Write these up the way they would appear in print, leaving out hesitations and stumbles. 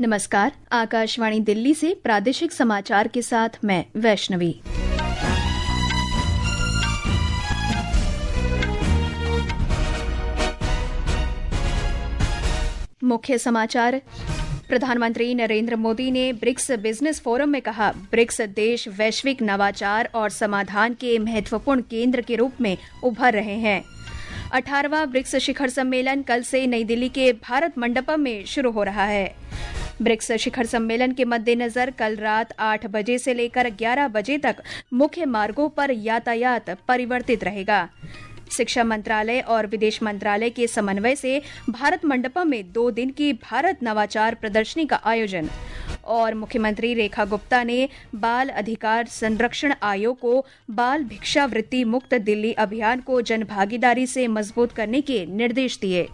नमस्कार, आकाशवाणी दिल्ली से प्रादेशिक समाचार के साथ मैं वैष्णवी। मुख्य समाचार। प्रधानमंत्री नरेंद्र मोदी ने ब्रिक्स बिजनेस फोरम में कहा, ब्रिक्स देश वैश्विक नवाचार और समाधान के महत्वपूर्ण केंद्र के रूप में उभर रहे हैं। 18वां ब्रिक्स शिखर सम्मेलन कल से नई दिल्ली के भारत मंडपम में शुरू हो रहा है। ब्रिक्स शिखर सम्मेलन के मद्देनजर कल रात 8 बजे से लेकर 11 बजे तक मुख्य मार्गों पर यातायात परिवर्तित रहेगा। शिक्षा मंत्रालय और विदेश मंत्रालय के समन्वय से भारत मंडपम में 2 दिन की भारत नवाचार प्रदर्शनी का आयोजन। और मुख्यमंत्री रेखा गुप्ता ने बाल अधिकार संरक्षण आयोग को बाल भिक्षावृत्ति मुक्त दिल्ली अभियान को जनभागीदारी से मजबूत करने के निर्देश दिए।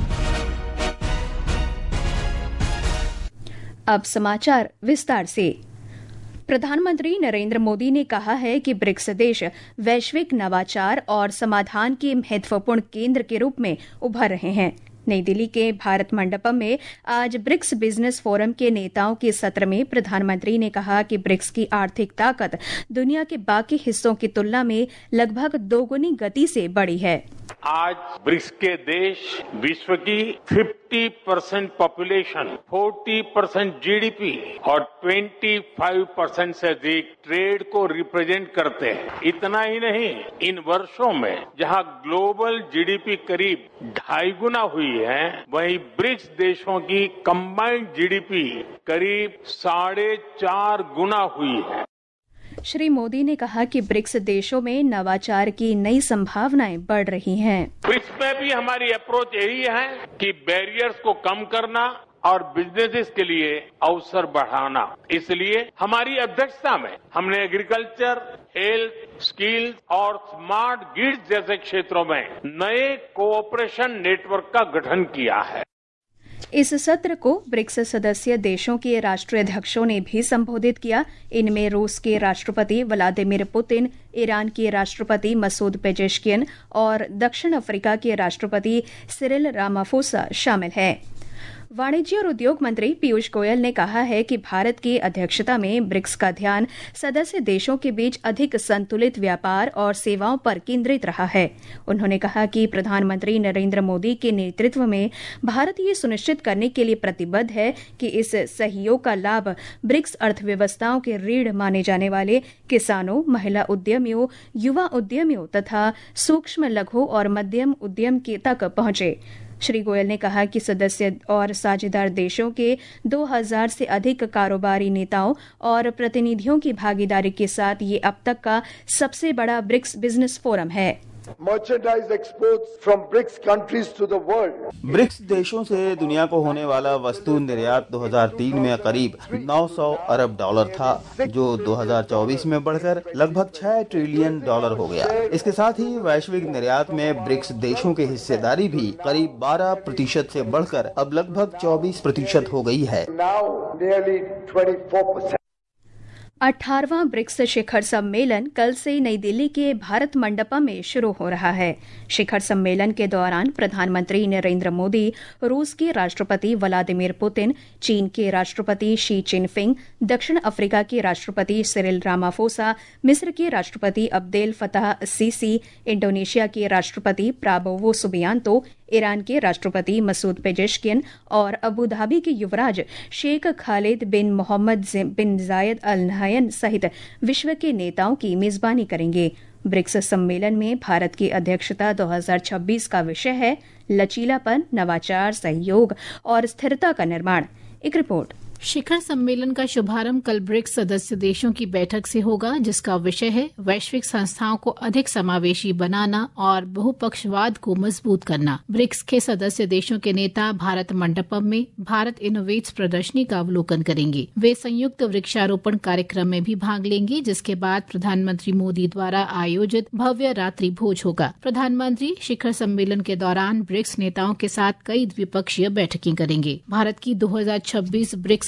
अब समाचार विस्तार से। प्रधानमंत्री नरेंद्र मोदी ने कहा है कि ब्रिक्स देश वैश्विक नवाचार और समाधान के महत्वपूर्ण केंद्र के रूप में उभर रहे हैं। नई दिल्ली के भारत मंडपम में आज ब्रिक्स बिजनेस फोरम के नेताओं के सत्र में प्रधानमंत्री ने कहा कि ब्रिक्स की आर्थिक ताकत दुनिया के बाकी हिस्सों की तुलना में लगभग 2 गुनी गति से बढ़ी है। आज ब्रिक्स के देश विश्व की 50% पॉपुलेशन, 40% जीडीपी और 25% से अधिक ट्रेड को रिप्रेजेंट करते हैं। इतना ही नहीं, इन वर्षों में जहां ग्लोबल जीडीपी करीब 2.5 गुना हुई है, वहीं ब्रिक्स देशों की कंबाइंड जीडीपी करीब 4.5 गुना हुई है। श्री मोदी ने कहा कि ब्रिक्स देशों में नवाचार की नई संभावनाएं बढ़ रही हैं। ब्रिक्स में भी हमारी अप्रोच यही है कि बैरियर्स को कम करना और बिजनेसेस के लिए अवसर बढ़ाना। इसलिए हमारी अध्यक्षता में हमने एग्रीकल्चर, हेल्थ, स्किल्स और स्मार्ट ग्रिड्स जैसे क्षेत्रों में नए कोऑपरेशन नेटवर्क का गठन किया है। इस सत्र को ब्रिक्स सदस्य देशों के राष्ट्राध्यक्षों ने भी संबोधित किया। इनमें रूस के राष्ट्रपति व्लादिमीर पुतिन, ईरान के राष्ट्रपति मसूद पेजेश्कियन और दक्षिण अफ्रीका के राष्ट्रपति सिरिल रामाफोसा शामिल हैं। वाणिज्य और उद्योग मंत्री पीयूष गोयल ने कहा है कि भारत की अध्यक्षता में ब्रिक्स का ध्यान सदस्य देशों के बीच अधिक संतुलित व्यापार और सेवाओं पर केंद्रित रहा है। उन्होंने कहा कि प्रधानमंत्री नरेंद्र मोदी के नेतृत्व में भारत ये सुनिश्चित करने के लिए प्रतिबद्ध है कि इस सहयोग का लाभ ब्रिक्स अर्थव्यवस्थाओं के रीढ़ माने जाने वाले किसानों, महिला उद्यमियों, युवा उद्यमियों तथा सूक्ष्म, लघु और मध्यम उद्यम तक पहुंचे। श्री गोयल ने कहा कि सदस्य और साझेदार देशों के 2000 से अधिक कारोबारी नेताओं और प्रतिनिधियों की भागीदारी के साथ ये अब तक का सबसे बड़ा ब्रिक्स बिजनेस फोरम है। Merchandise exports from BRICS countries to the world. BRICS देशों से दुनिया को होने वाला वस्तु निर्यात 2003 में करीब 900 अरब डॉलर था, जो 2024 में बढ़कर लगभग 6 ट्रिलियन डॉलर हो गया। इसके साथ ही वैश्विक निर्यात में ब्रिक्स देशों की हिस्सेदारी भी करीब 12% से बढ़कर अब लगभग 24% हो गई है। Now nearly 24%. 18वां ब्रिक्स शिखर सम्मेलन कल से नई दिल्ली के भारत मंडपम में शुरू हो रहा है। शिखर सम्मेलन के दौरान प्रधानमंत्री नरेंद्र मोदी, रूस के राष्ट्रपति व्लादिमीर पुतिन, चीन के राष्ट्रपति शी चिनफिंग, दक्षिण अफ्रीका के राष्ट्रपति सिरिल रामाफोसा, मिस्र के राष्ट्रपति अब्देल फताह सीसी, इंडोनेशिया के राष्ट्रपति प्राबोवो सुबियांतो, ईरान के राष्ट्रपति मसूद पेजेश्कियन और अबू धाबी के युवराज शेख खालिद बिन मोहम्मद बिन जायद अल नहयान सहित विश्व के नेताओं की मेजबानी करेंगे। ब्रिक्स सम्मेलन में भारत की अध्यक्षता 2026 का विषय है लचीलापन, नवाचार, सहयोग और स्थिरता का निर्माण। एक रिपोर्ट। शिखर सम्मेलन का शुभारंभ कल ब्रिक्स सदस्य देशों की बैठक से होगा, जिसका विषय है वैश्विक संस्थाओं को अधिक समावेशी बनाना और बहुपक्षवाद को मजबूत करना। ब्रिक्स के सदस्य देशों के नेता भारत मंडपम में भारत इनोवेट्स प्रदर्शनी का अवलोकन करेंगे। वे संयुक्त वृक्षारोपण कार्यक्रम में भी भाग लेंगे, जिसके बाद प्रधानमंत्री मोदी द्वारा आयोजित भव्य रात्रि भोज होगा। प्रधानमंत्री शिखर सम्मेलन के दौरान ब्रिक्स नेताओं के साथ कई द्विपक्षीय बैठकें करेंगे। भारत की 2026 ब्रिक्स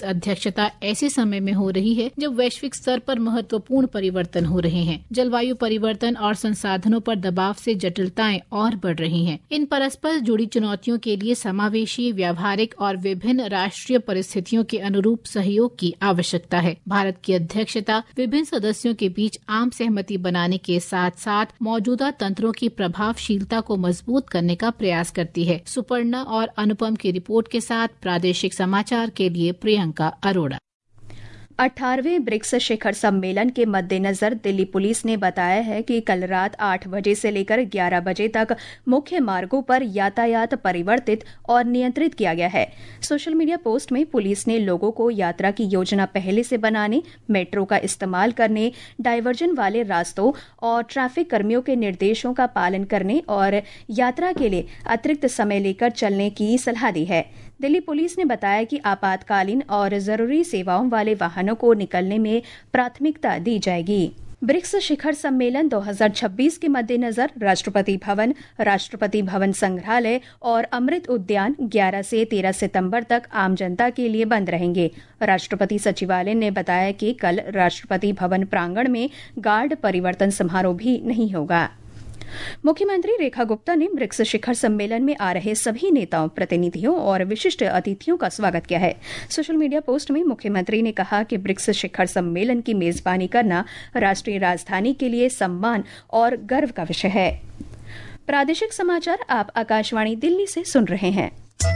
अध्यक्षता ऐसे समय में हो रही है जब वैश्विक स्तर पर महत्वपूर्ण परिवर्तन हो रहे हैं। जलवायु परिवर्तन और संसाधनों पर दबाव से जटिलताएं और बढ़ रही हैं। इन परस्पर जुड़ी चुनौतियों के लिए समावेशी, व्यावहारिक और विभिन्न राष्ट्रीय परिस्थितियों के अनुरूप सहयोग की आवश्यकता है। भारत की अध्यक्षता विभिन्न सदस्यों के बीच आम सहमति बनाने के साथ साथ मौजूदा तंत्रों की प्रभावशीलता को मजबूत करने का प्रयास करती है। सुपर्णा और अनुपम की रिपोर्ट के साथ प्रादेशिक समाचार के लिए प्रियंका अरोड़ा। 18वें ब्रिक्स शिखर सम्मेलन के मद्देनजर दिल्ली पुलिस ने बताया है कि कल रात 8 बजे से लेकर 11 बजे तक मुख्य मार्गों पर यातायात परिवर्तित और नियंत्रित किया गया है। सोशल मीडिया पोस्ट में पुलिस ने लोगों को यात्रा की योजना पहले से बनाने, मेट्रो का इस्तेमाल करने, डायवर्जन वाले रास्तों और ट्रैफिक कर्मियों के निर्देशों का पालन करने और यात्रा के लिए अतिरिक्त समय लेकर चलने की सलाह दी है। दिल्ली पुलिस ने बताया कि आपातकालीन और जरूरी सेवाओं वाले वाहनों को निकलने में प्राथमिकता दी जाएगी। ब्रिक्स शिखर सम्मेलन 2026 के मद्देनजर राष्ट्रपति भवन संग्रहालय और अमृत उद्यान 11 से 13 सितंबर तक आम जनता के लिए बंद रहेंगे। राष्ट्रपति सचिवालय ने बताया कि कल राष्ट्रपति भवन प्रांगण में गार्ड परिवर्तन समारोह भी नहीं होगा। मुख्यमंत्री रेखा गुप्ता ने ब्रिक्स शिखर सम्मेलन में आ रहे सभी नेताओं, प्रतिनिधियों और विशिष्ट अतिथियों का स्वागत किया है। सोशल मीडिया पोस्ट में मुख्यमंत्री ने कहा कि ब्रिक्स शिखर सम्मेलन की मेजबानी करना राष्ट्रीय राजधानी के लिए सम्मान और गर्व का विषय है। प्रादेशिक समाचार आप आकाशवाणी दिल्ली से सुन रहे हैं।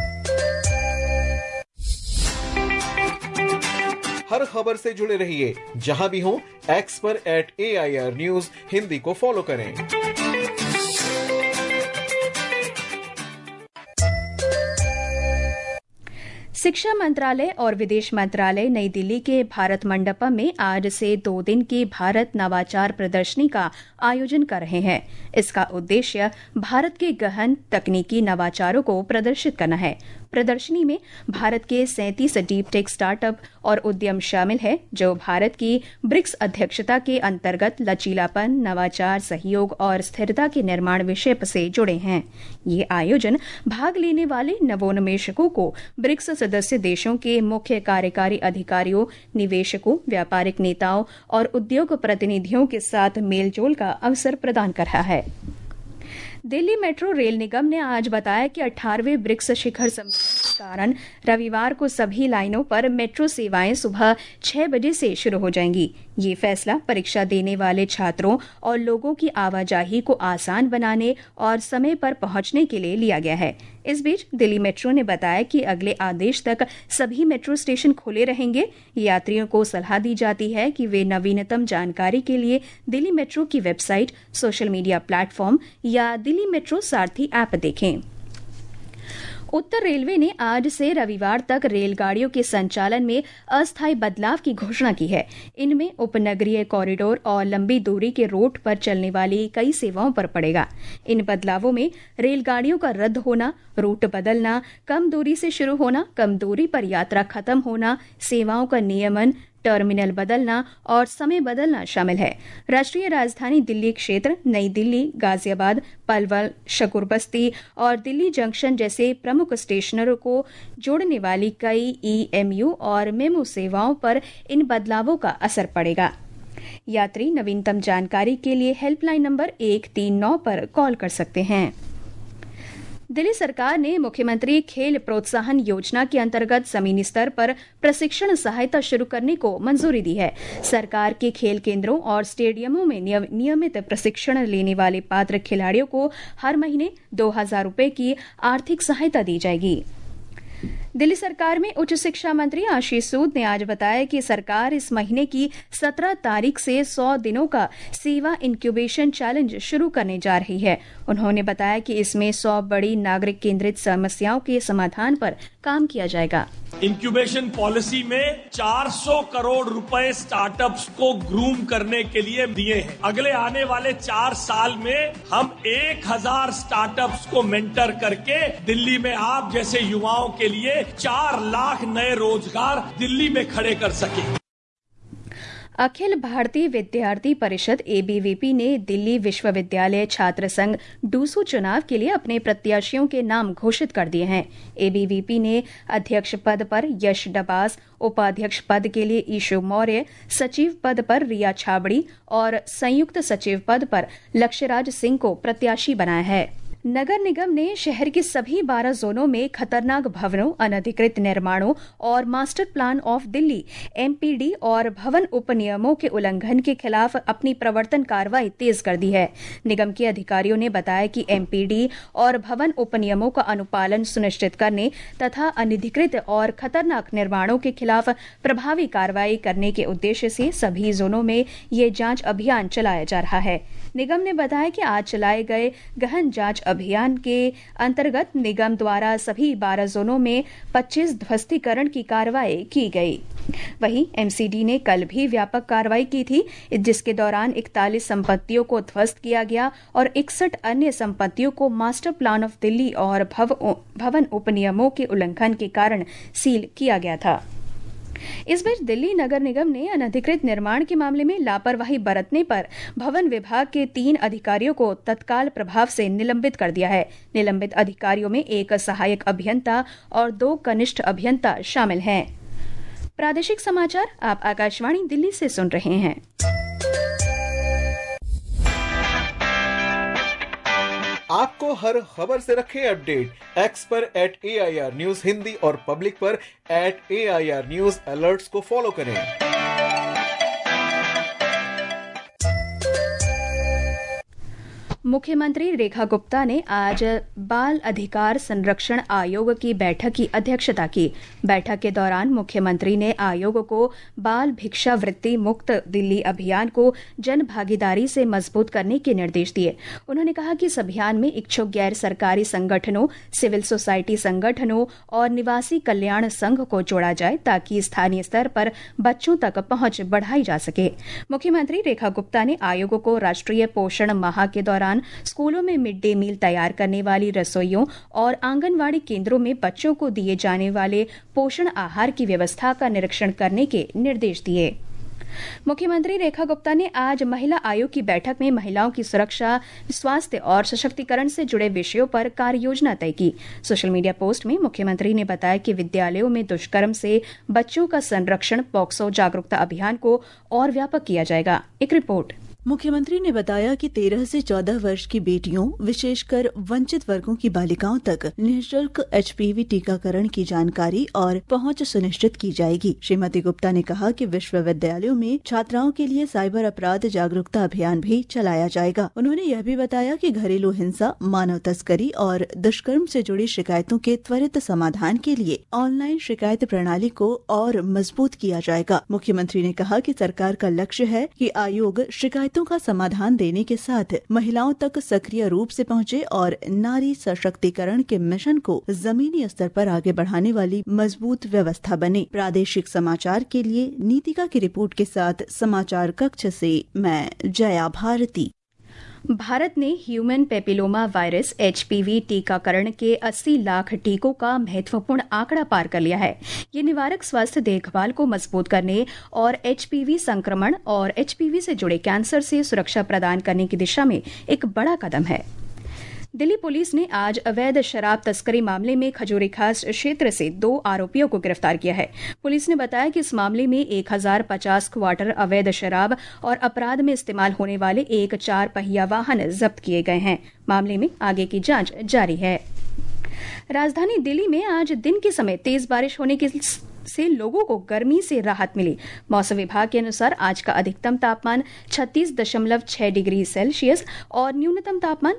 हर खबर से जुड़े रहिए जहां भी हो, एक्स पर @AIR News हिंदी को फॉलो करें। शिक्षा मंत्रालय और विदेश मंत्रालय नई दिल्ली के भारत मंडपम में आज से 2 दिन की भारत नवाचार प्रदर्शनी का आयोजन कर रहे हैं। इसका उद्देश्य भारत के गहन तकनीकी नवाचारों को प्रदर्शित करना है। प्रदर्शनी में भारत के 37 डीप टेक स्टार्टअप और उद्यम शामिल है, जो भारत की ब्रिक्स अध्यक्षता के अंतर्गत लचीलापन, नवाचार, सहयोग और स्थिरता के निर्माण विषय से जुड़े हैं। ये आयोजन भाग लेने वाले नवोन्मेषकों को ब्रिक्स सदस्य देशों के मुख्य कार्यकारी अधिकारियों, निवेशकों, व्यापारिक नेताओं और उद्योग प्रतिनिधियों के साथ मेलजोल का अवसर प्रदान कर रहा है। दिल्ली मेट्रो रेल निगम ने आज बताया कि 18वें ब्रिक्स शिखर सम्मेलन के कारण रविवार को सभी लाइनों पर मेट्रो सेवाएं सुबह 6 बजे से शुरू हो जाएंगी। ये फैसला परीक्षा देने वाले छात्रों और लोगों की आवाजाही को आसान बनाने और समय पर पहुंचने के लिए लिया गया है। इस बीच दिल्ली मेट्रो ने बताया कि अगले आदेश तक सभी मेट्रो स्टेशन खुले रहेंगे। यात्रियों को सलाह दी जाती है कि वे नवीनतम जानकारी के लिए दिल्ली मेट्रो की वेबसाइट, सोशल मीडिया प्लेटफॉर्म या दिल्ली मेट्रो सारथी ऐप देखें। उत्तर रेलवे ने आज से रविवार तक रेलगाड़ियों के संचालन में अस्थायी बदलाव की घोषणा की है। इनमें उपनगरीय कॉरिडोर और लंबी दूरी के रूट पर चलने वाली कई सेवाओं पर पड़ेगा। इन बदलावों में रेलगाड़ियों का रद्द होना, रूट बदलना, कम दूरी से शुरू होना, कम दूरी पर यात्रा खत्म होना, सेवाओं का नियमन, टर्मिनल बदलना और समय बदलना शामिल है। राष्ट्रीय राजधानी दिल्ली क्षेत्र, नई दिल्ली, गाजियाबाद, पलवल, शकूरबस्ती और दिल्ली जंक्शन जैसे प्रमुख स्टेशनों को जोड़ने वाली कई EMU और मेमू सेवाओं पर इन बदलावों का असर पड़ेगा। यात्री नवीनतम जानकारी के लिए हेल्पलाइन नंबर 139 पर कॉल कर सकते हैं। दिल्ली सरकार ने मुख्यमंत्री खेल प्रोत्साहन योजना के अंतर्गत जमीनी स्तर पर प्रशिक्षण सहायता शुरू करने को मंजूरी दी है। सरकार के खेल केंद्रों और स्टेडियमों में नियमित प्रशिक्षण लेने वाले पात्र खिलाड़ियों को हर महीने 2000 रुपए की आर्थिक सहायता दी जाएगी। दिल्ली सरकार में उच्च शिक्षा मंत्री आशीष सूद ने आज बताया कि सरकार इस महीने की 17 तारीख से 100 दिनों का सेवा इंक्यूबेशन चैलेंज शुरू करने जा रही है। उन्होंने बताया कि इसमें 100 बड़ी नागरिक केंद्रित समस्याओं के समाधान पर काम किया जाएगा। इंक्यूबेशन पॉलिसी में 400 करोड़ रुपए स्टार्टअप्स को ग्रूम करने के लिए दिए हैं। अगले आने वाले 4 साल में हम 1000 स्टार्टअप्स को मेंटर करके दिल्ली में आप जैसे युवाओं के लिए 4 लाख नए रोजगार दिल्ली में खड़े कर सके। अखिल भारतीय विद्यार्थी परिषद ABVP ने दिल्ली विश्वविद्यालय छात्र संघ डूसू चुनाव के लिए अपने प्रत्याशियों के नाम घोषित कर दिए हैं। ABVP ने अध्यक्ष पद पर यश डबास, उपाध्यक्ष पद के लिए ईशु मौर्य, सचिव पद पर रिया छाबड़ी और संयुक्त सचिव पद पर लक्ष्यराज सिंह को प्रत्याशी बनाया है। नगर निगम ने शहर के सभी 12 जोनों में खतरनाक भवनों, अनधिकृत निर्माणों और master plan of Delhi MPD और भवन उपनियमों के उल्लंघन के खिलाफ अपनी प्रवर्तन कार्रवाई तेज कर दी है। निगम के अधिकारियों ने बताया कि MPD और भवन उपनियमों का अनुपालन सुनिश्चित करने तथा अनधिकृत और खतरनाक निर्माणों के खिलाफ प्रभावी कार्रवाई करने के उद्देश्य से सभी जोनों में ये जांच अभियान चलाया जा रहा है। निगम ने बताया कि आज चलाए गए गहन जांच अभियान के अंतर्गत निगम द्वारा सभी 12 जोनों में 25 ध्वस्तीकरण की कार्रवाई की गई। वहीं MCD ने कल भी व्यापक कार्रवाई की थी, जिसके दौरान 41 संपत्तियों को ध्वस्त किया गया और 61 अन्य संपत्तियों को मास्टर प्लान ऑफ दिल्ली और भवन उपनियमों के उल्लंघन के कारण सील किया गया था। इस बीच दिल्ली नगर निगम ने अनधिकृत निर्माण के मामले में लापरवाही बरतने पर भवन विभाग के 3 अधिकारियों को तत्काल प्रभाव से निलंबित कर दिया है। निलंबित अधिकारियों में 1 सहायक अभियंता और 2 कनिष्ठ अभियंता शामिल हैं। प्रादेशिक समाचार आप आकाशवाणी दिल्ली से सुन रहे हैं। आपको हर खबर से रखें अपडेट। X पर @AIR न्यूज हिंदी और पब्लिक पर @AIR न्यूज अलर्ट्स को फॉलो करें। मुख्यमंत्री रेखा गुप्ता ने आज बाल अधिकार संरक्षण आयोग की बैठक की अध्यक्षता की। बैठक के दौरान मुख्यमंत्री ने आयोग को बाल भिक्षावृत्ति मुक्त दिल्ली अभियान को जन भागीदारी से मजबूत करने के निर्देश दिए। उन्होंने कहा कि इस अभियान में इच्छुक गैर सरकारी संगठनों, सिविल सोसाइटी संगठनों और निवासी कल्याण संघ को जोड़ा जाए ताकि स्थानीय स्तर पर बच्चों तक पहुंच बढ़ाई जा सके। मुख्यमंत्री रेखा गुप्ता ने आयोग को राष्ट्रीय पोषण माह के दौरान स्कूलों में मिड डे मील तैयार करने वाली रसोइयों और आंगनवाड़ी केंद्रों में बच्चों को दिए जाने वाले पोषण आहार की व्यवस्था का निरीक्षण करने के निर्देश दिए। मुख्यमंत्री रेखा गुप्ता ने आज महिला आयोग की बैठक में महिलाओं की सुरक्षा, स्वास्थ्य और सशक्तिकरण से जुड़े विषयों पर कार्य योजना तय की। सोशल मीडिया पोस्ट में मुख्यमंत्री ने बताया कि विद्यालयों में दुष्कर्म से बच्चों का संरक्षण पॉक्सो जागरूकता अभियान को और व्यापक किया जाएगा। एक रिपोर्ट। मुख्यमंत्री ने बताया कि 13 से 14 वर्ष की बेटियों, विशेषकर वंचित वर्गों की बालिकाओं तक निःशुल्क HPV टीकाकरण की जानकारी और पहुंच सुनिश्चित की जाएगी। श्रीमती गुप्ता ने कहा कि विश्वविद्यालयों में छात्राओं के लिए साइबर अपराध जागरूकता अभियान भी चलाया जाएगा। उन्होंने यह भी बताया कि घरेलू हिंसा, मानव तस्करी और दुष्कर्म से जुड़ी शिकायतों के त्वरित समाधान के लिए ऑनलाइन शिकायत प्रणाली को और मजबूत किया जाएगा। मुख्यमंत्री ने कहा कि सरकार का लक्ष्य है कि आयोग शिकायतों का समाधान देने के साथ महिलाओं तक सक्रिय रूप से पहुंचे और नारी सशक्तिकरण के मिशन को जमीनी स्तर पर आगे बढ़ाने वाली मजबूत व्यवस्था बने। प्रादेशिक समाचार के लिए नीतिका की रिपोर्ट के साथ समाचार कक्ष से मैं जया भारती। भारत ने ह्यूमन पेपिलोमा वायरस HPV टीकाकरण के 80 लाख टीकों का महत्वपूर्ण आंकड़ा पार कर लिया है। ये निवारक स्वास्थ्य देखभाल को मजबूत करने और HPV संक्रमण और HPV से जुड़े कैंसर से सुरक्षा प्रदान करने की दिशा में एक बड़ा कदम है। दिल्ली पुलिस ने आज अवैध शराब तस्करी मामले में खजूरी खास क्षेत्र से 2 आरोपियों को गिरफ्तार किया है। पुलिस ने बताया कि इस मामले में 1050 क्वार्टर अवैध शराब और अपराध में इस्तेमाल होने वाले एक 4 पहिया वाहन जब्त किए गए हैं। मामले में आगे की जांच जारी है। राजधानी दिल्ली में आज दिन के समय तेज बारिश होने से लोगों को गर्मी से राहत मिली। मौसम विभाग के अनुसार आज का अधिकतम तापमान 36.6 डिग्री सेल्सियस और न्यूनतम तापमान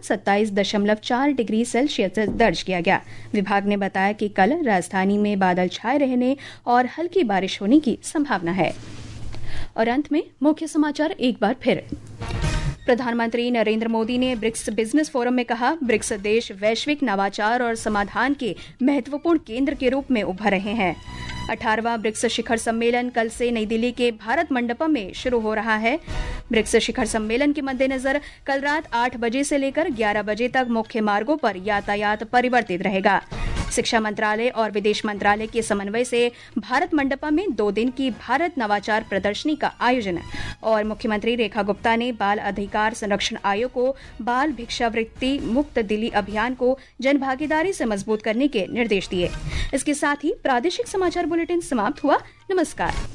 27.4 डिग्री सेल्सियस दर्ज किया गया। विभाग ने बताया कि कल राजधानी में बादल छाए रहने और हल्की बारिश होने की संभावना है। और अंत में मुख्य समाचार एक बार फिर। प्रधानमंत्री नरेंद्र मोदी ने ब्रिक्स बिजनेस फोरम में कहा, ब्रिक्स देश वैश्विक नवाचार और समाधान के महत्वपूर्ण केंद्र के रूप में उभर रहे हैं। 18वां ब्रिक्स शिखर सम्मेलन कल से नई दिल्ली के भारत मंडपम में शुरू हो रहा है। ब्रिक्स शिखर सम्मेलन के मद्देनजर कल रात 8 बजे से लेकर 11 बजे तक मुख्य मार्गों पर यातायात परिवर्तित रहेगा। शिक्षा मंत्रालय और विदेश मंत्रालय के समन्वय से भारत मंडपा में 2 दिन की भारत नवाचार प्रदर्शनी का आयोजन। और मुख्यमंत्री रेखा गुप्ता ने बाल अधिकार संरक्षण आयोग को बाल भिक्षावृत्ति मुक्त दिल्ली अभियान को जनभागीदारी से मजबूत करने के निर्देश दिए। इसके साथ ही प्रादेशिक समाचार बुलेटिन समाप्त हुआ। नमस्कार।